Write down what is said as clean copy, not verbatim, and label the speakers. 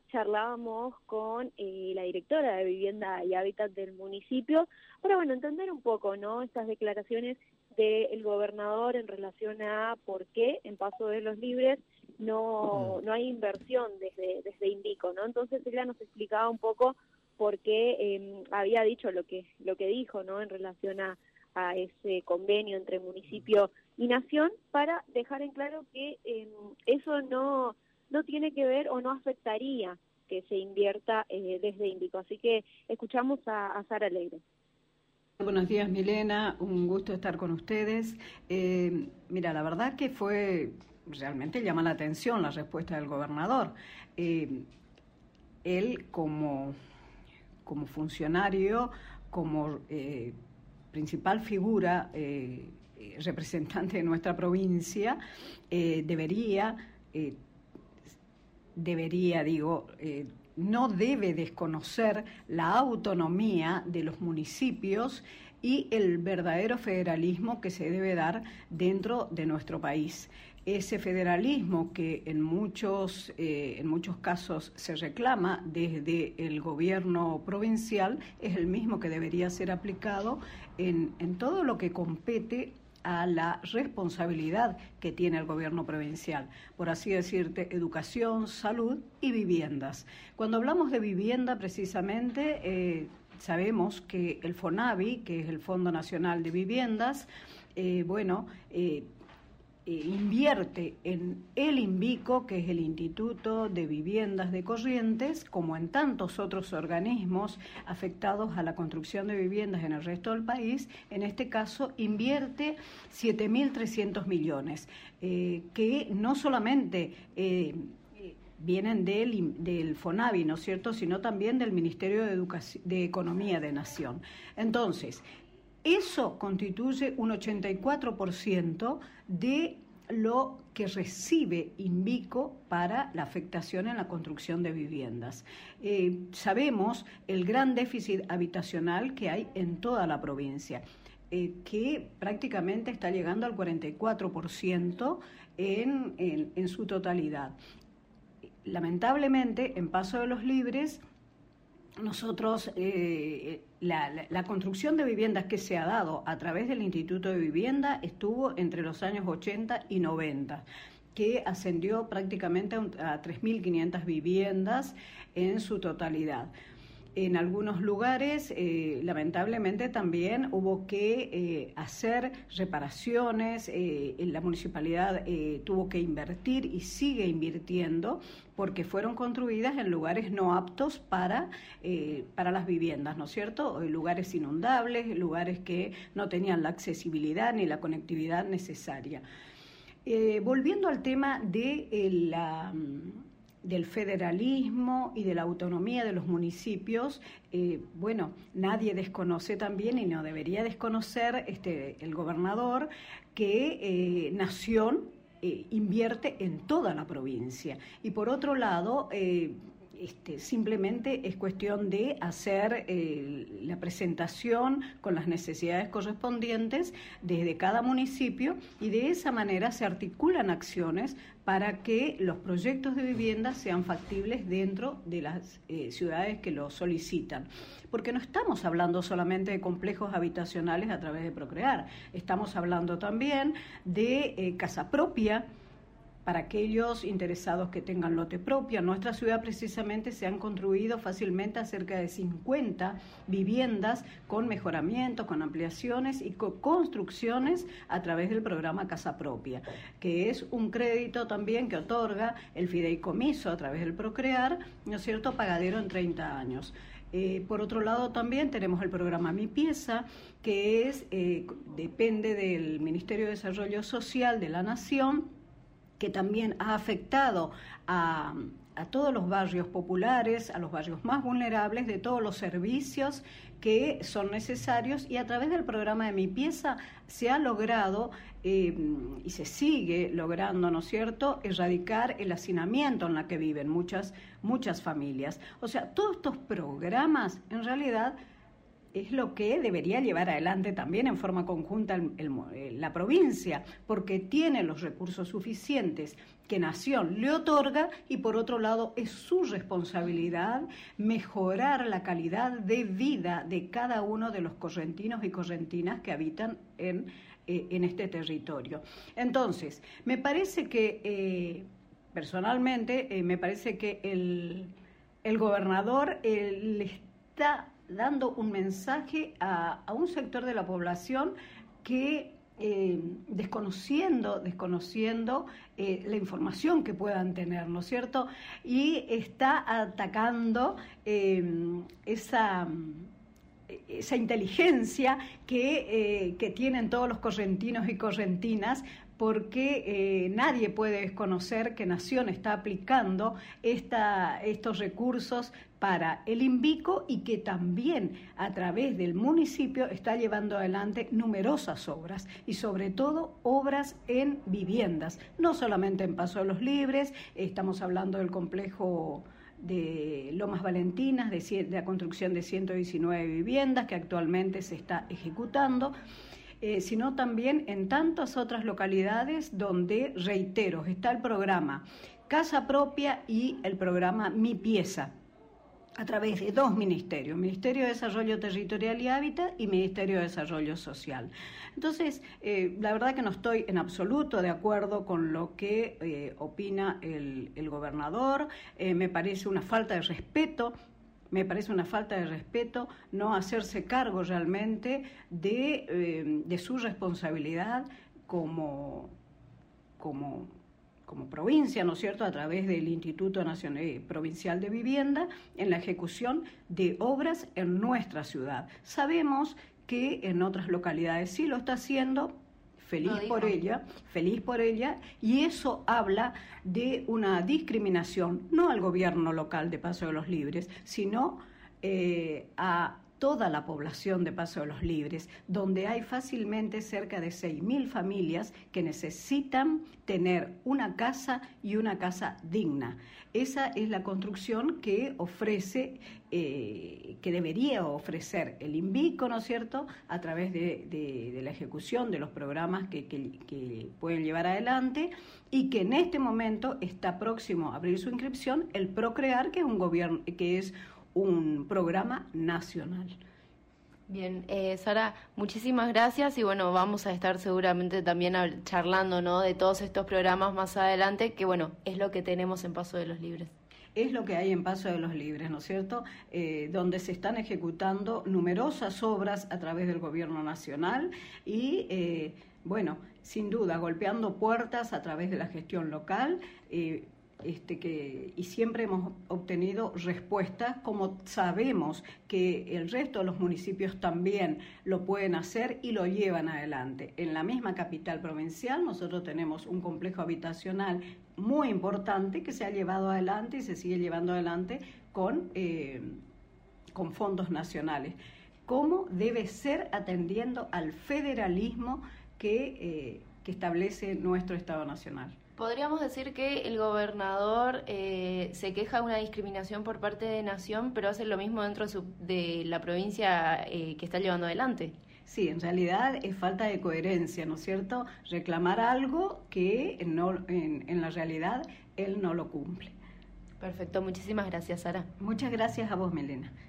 Speaker 1: charlábamos con la directora de Vivienda y Hábitat del municipio para, bueno, entender un poco, ¿no?, estas declaraciones del gobernador en relación a por qué en Paso de los Libres no hay inversión desde Invico, ¿no? Entonces ella nos explicaba un poco por qué había dicho lo que dijo, ¿no?, en relación a ese convenio entre municipio y nación, para dejar en claro que eso no tiene que ver o no afectaría que se invierta desde Invico. Así que escuchamos a Sara Alegre.
Speaker 2: Buenos días, Milena, un gusto estar con ustedes. Mira, la verdad que realmente llama la atención la respuesta del gobernador. Él como funcionario, como principal figura, representante de nuestra provincia, no debe desconocer la autonomía de los municipios y el verdadero federalismo que se debe dar dentro de nuestro país. Ese federalismo que en muchos casos se reclama desde el gobierno provincial es el mismo que debería ser aplicado en todo lo que compete a la responsabilidad que tiene el gobierno provincial, por así decirte, educación, salud y viviendas. Cuando hablamos de vivienda, precisamente, sabemos que el FONAVI, que es el Fondo Nacional de Viviendas, invierte en el Invico, que es el Instituto de Viviendas de Corrientes, como en tantos otros organismos afectados a la construcción de viviendas en el resto del país. En este caso invierte 7.300 millones, que no solamente vienen del FONAVI, ¿no es cierto?, sino también del Ministerio de Economía de Nación. Entonces, eso constituye un 84% de lo que recibe Invico para la afectación en la construcción de viviendas. Sabemos el gran déficit habitacional que hay en toda la provincia, que prácticamente está llegando al 44% en su totalidad. Lamentablemente, en Paso de los Libres, nosotros, la construcción de viviendas que se ha dado a través del Instituto de Vivienda estuvo entre los años 80 y 90, que ascendió prácticamente a 3.500 viviendas en su totalidad. En algunos lugares, lamentablemente, también hubo que hacer reparaciones. La municipalidad tuvo que invertir y sigue invirtiendo porque fueron construidas en lugares no aptos para las viviendas, ¿no es cierto? Lugares inundables, lugares que no tenían la accesibilidad ni la conectividad necesaria. Volviendo al tema del federalismo y de la autonomía de los municipios, nadie desconoce también, y no debería desconocer el gobernador, que Nación invierte en toda la provincia. Y por otro lado, simplemente es cuestión de hacer la presentación con las necesidades correspondientes desde cada municipio, y de esa manera se articulan acciones para que los proyectos de vivienda sean factibles dentro de las ciudades que lo solicitan. Porque no estamos hablando solamente de complejos habitacionales a través de Procrear, estamos hablando también de casa propia, para aquellos interesados que tengan lote propio. En nuestra ciudad precisamente se han construido fácilmente cerca de 50 viviendas con mejoramientos, con ampliaciones y con construcciones a través del programa Casa Propia, que es un crédito también que otorga el fideicomiso a través del Procrear, ¿no es cierto?, pagadero en 30 años. Por otro lado, también tenemos el programa Mi Pieza, que depende del Ministerio de Desarrollo Social de la Nación, que también ha afectado a todos los barrios populares, a los barrios más vulnerables, de todos los servicios que son necesarios, y a través del programa de Mi Pieza se ha logrado y se sigue logrando, ¿no es cierto?, erradicar el hacinamiento en la que viven muchas familias. O sea, todos estos programas en realidad es lo que debería llevar adelante también en forma conjunta la provincia, porque tiene los recursos suficientes que Nación le otorga y por otro lado es su responsabilidad mejorar la calidad de vida de cada uno de los correntinos y correntinas que habitan en este territorio. Entonces, me parece que, personalmente, me parece que el gobernador le está dando un mensaje a un sector de la población que desconociendo la información que puedan tener, ¿no es cierto? Y está atacando esa inteligencia que tienen todos los correntinos y correntinas, porque nadie puede desconocer que Nación está aplicando estos recursos para el INVICO y que también a través del municipio está llevando adelante numerosas obras y sobre todo obras en viviendas, no solamente en Paso de los Libres, estamos hablando del complejo de Lomas Valentinas, de la construcción de 119 viviendas que actualmente se está ejecutando, sino también en tantas otras localidades donde, reitero, está el programa Casa Propia y el programa Mi Pieza, a través de dos ministerios, Ministerio de Desarrollo Territorial y Hábitat y Ministerio de Desarrollo Social. Entonces, la verdad que no estoy en absoluto de acuerdo con lo que opina el gobernador, me parece una falta de respeto. Me parece una falta de respeto no hacerse cargo realmente de su responsabilidad como provincia, ¿no es cierto?, a través del Instituto Nacional Provincial de Vivienda, en la ejecución de obras en nuestra ciudad. Sabemos que en otras localidades sí lo está haciendo, feliz por ella, y eso habla de una discriminación, no al gobierno local de Paso de los Libres, sino a toda la población de Paso de los Libres, donde hay fácilmente cerca de 6.000 familias que necesitan tener una casa y una casa digna. Esa es la construcción que ofrece, que debería ofrecer el INVICO, ¿no es cierto?, a través de la ejecución de los programas que pueden llevar adelante y que en este momento está próximo a abrir su inscripción el Procrear, que es un programa nacional.
Speaker 3: Bien, Sara, muchísimas gracias y bueno, vamos a estar seguramente también charlando, ¿no?, de todos estos programas más adelante, que bueno, es lo que tenemos en Paso de los Libres.
Speaker 2: Es lo que hay en Paso de los Libres, ¿no es cierto?, donde se están ejecutando numerosas obras a través del gobierno nacional y, bueno, sin duda, golpeando puertas a través de la gestión local, y siempre hemos obtenido respuestas, como sabemos que el resto de los municipios también lo pueden hacer y lo llevan adelante. En la misma capital provincial nosotros tenemos un complejo habitacional muy importante que se ha llevado adelante y se sigue llevando adelante con fondos nacionales. ¿Cómo debe ser atendiendo al federalismo que establece nuestro Estado Nacional?
Speaker 3: Podríamos decir que el gobernador se queja de una discriminación por parte de Nación, pero hace lo mismo dentro de la provincia que está llevando adelante.
Speaker 2: Sí, en realidad es falta de coherencia, ¿no es cierto?, reclamar algo que no, en la realidad él no lo cumple.
Speaker 3: Perfecto, muchísimas gracias, Sara.
Speaker 2: Muchas gracias a vos, Milena.